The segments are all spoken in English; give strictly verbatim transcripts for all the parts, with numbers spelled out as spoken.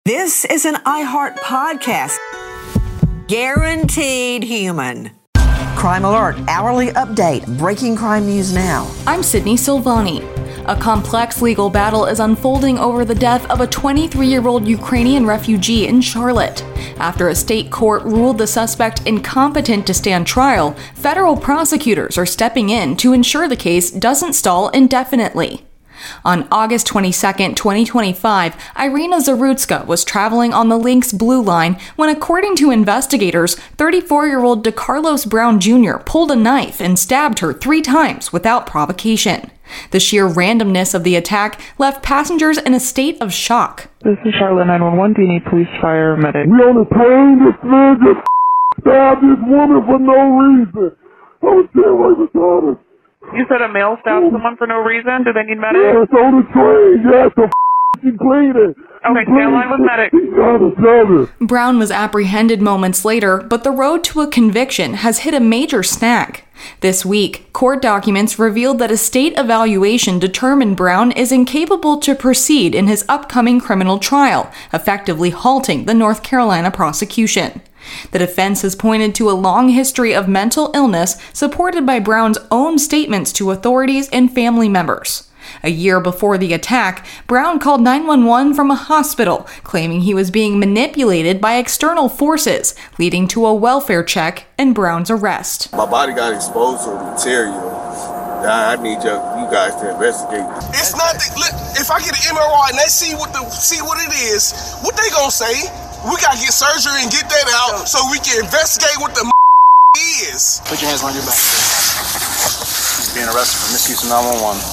This is an iHeart podcast. Guaranteed human. Crime Alert, hourly update, breaking crime news now. I'm Sydney Silvani. A complex legal battle is unfolding over the death of a twenty-three-year-old Ukrainian refugee in Charlotte. After a state court ruled the suspect incompetent to stand trial, federal prosecutors are stepping in to ensure the case doesn't stall indefinitely. On August twenty-second, twenty twenty-five, Irina Zarutska was traveling on the Lynx Blue Line when, according to investigators, thirty-four-year-old DeCarlos Brown Junior pulled a knife and stabbed her three times without provocation. The sheer randomness of the attack left passengers in a state of shock. This is Charlotte nine one one. Do you need police, fire, or medic? We on the plane. This man just stabbed this woman for no reason. I was there right beside her. You said a male stabbed someone for no reason? Do they need medic? Yes, on the train. Yes, the f***ing cleaning. Okay, stay on line with medic. Brown was apprehended moments later, but the road to a conviction has hit a major snag. This week, court documents revealed that a state evaluation determined Brown is incapable to proceed in his upcoming criminal trial, effectively halting the North Carolina prosecution. The defense has pointed to a long history of mental illness supported by Brown's own statements to authorities and family members. A year before the attack, Brown called nine one one from a hospital, claiming he was being manipulated by external forces, leading to a welfare check and Brown's arrest. My body got exposed to material. I need you, you guys to investigate. It's not that, if I get an M R I and they see what the see what it is, what they gonna say? We gotta get surgery and get that out so we can investigate what the is. Put your hands on your back. He's being arrested for misuse of nine one one.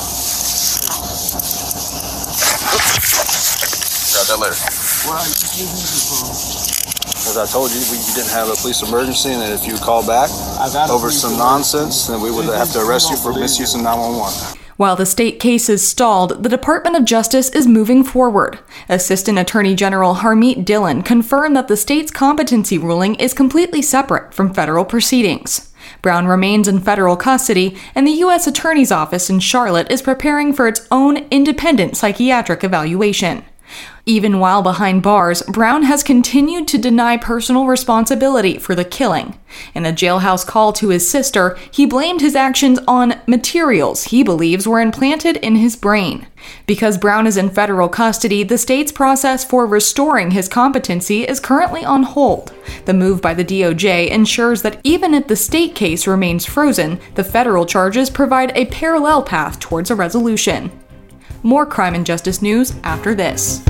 Got that letter. Why are you giving me the phone? As I told you, we, you didn't have a police emergency, and that if you would call back over some nonsense, then we would have to arrest you for misuse of nine one one. While the state case is stalled, the Department of Justice is moving forward. Assistant Attorney General Harmeet Dillon confirmed that the state's competency ruling is completely separate from federal proceedings. Brown remains in federal custody, and the U S Attorney's Office in Charlotte is preparing for its own independent psychiatric evaluation. Even while behind bars, Brown has continued to deny personal responsibility for the killing. In a jailhouse call to his sister, he blamed his actions on materials he believes were implanted in his brain. Because Brown is in federal custody, the state's process for restoring his competency is currently on hold. The move by the D O J ensures that even if the state case remains frozen, the federal charges provide a parallel path towards a resolution. More crime and justice news after this.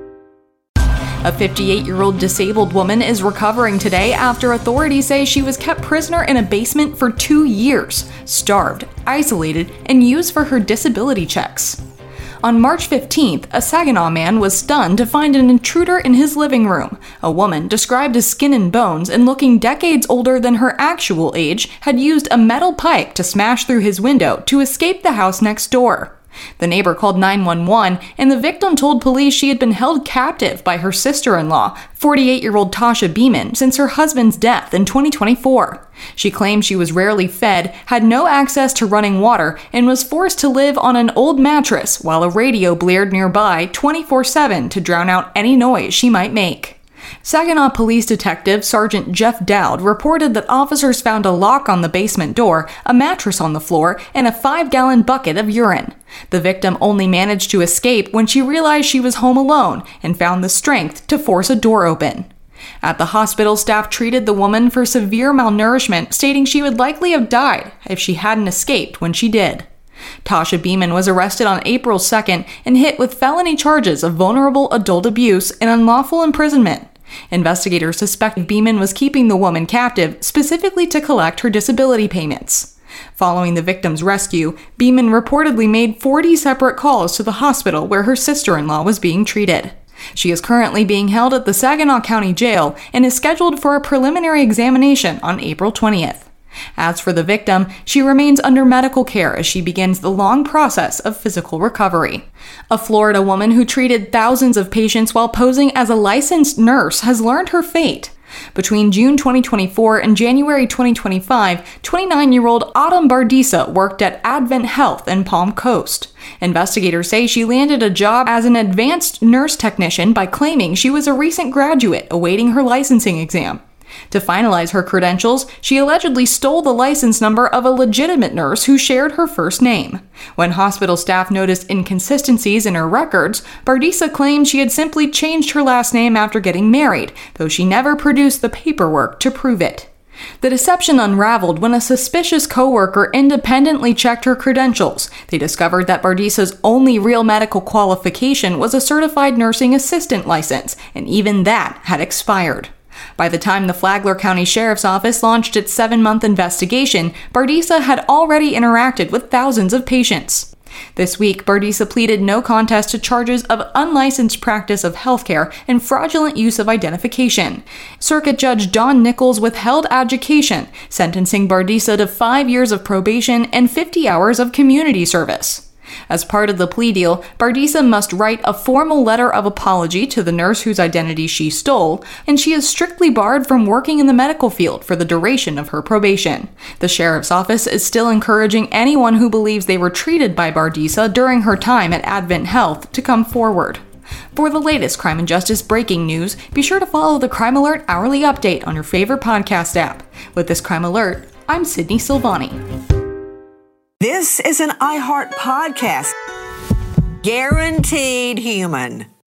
A fifty-eight-year-old disabled woman is recovering today after authorities say she was kept prisoner in a basement for two years, starved, isolated, and used for her disability checks. On March fifteenth, a Saginaw man was stunned to find an intruder in his living room. A woman, described as skin and bones and looking decades older than her actual age, had used a metal pipe to smash through his window to escape the house next door. The neighbor called nine one one, and the victim told police she had been held captive by her sister-in-law, forty-eight-year-old Tasha Beeman, since her husband's death in twenty twenty-four. She claimed she was rarely fed, had no access to running water, and was forced to live on an old mattress while a radio blared nearby twenty-four seven to drown out any noise she might make. Saginaw Police Detective Sergeant Jeff Dowd reported that officers found a lock on the basement door, a mattress on the floor, and a five-gallon bucket of urine. The victim only managed to escape when she realized she was home alone and found the strength to force a door open. At the hospital, staff treated the woman for severe malnourishment, stating she would likely have died if she hadn't escaped when she did. Tasha Beeman was arrested on April second and hit with felony charges of vulnerable adult abuse and unlawful imprisonment. Investigators suspect Beeman was keeping the woman captive, specifically to collect her disability payments. Following the victim's rescue, Beeman reportedly made forty separate calls to the hospital where her sister-in-law was being treated. She is currently being held at the Saginaw County Jail and is scheduled for a preliminary examination on April twentieth. As for the victim, she remains under medical care as she begins the long process of physical recovery. A Florida woman who treated thousands of patients while posing as a licensed nurse has learned her fate. Between June twenty twenty-four and January twenty twenty-five, twenty-nine-year-old Autumn Bardisa worked at Advent Health in Palm Coast. Investigators say she landed a job as an advanced nurse technician by claiming she was a recent graduate awaiting her licensing exam. To finalize her credentials, she allegedly stole the license number of a legitimate nurse who shared her first name. When hospital staff noticed inconsistencies in her records, Bardisa claimed she had simply changed her last name after getting married, though she never produced the paperwork to prove it. The deception unraveled when a suspicious coworker independently checked her credentials. They discovered that Bardisa's only real medical qualification was a certified nursing assistant license, and even that had expired. By the time the Flagler County Sheriff's Office launched its seven-month investigation, Bardisa had already interacted with thousands of patients. This week, Bardisa pleaded no contest to charges of unlicensed practice of healthcare and fraudulent use of identification. Circuit Judge Don Nichols withheld adjudication, sentencing Bardisa to five years of probation and fifty hours of community service. As part of the plea deal, Bardisa must write a formal letter of apology to the nurse whose identity she stole, and she is strictly barred from working in the medical field for the duration of her probation. The sheriff's office is still encouraging anyone who believes they were treated by Bardisa during her time at Advent Health to come forward. For the latest crime and justice breaking news, be sure to follow the Crime Alert Hourly Update on your favorite podcast app. With this Crime Alert, I'm Sydney Silvani. This is an iHeart podcast. Guaranteed human.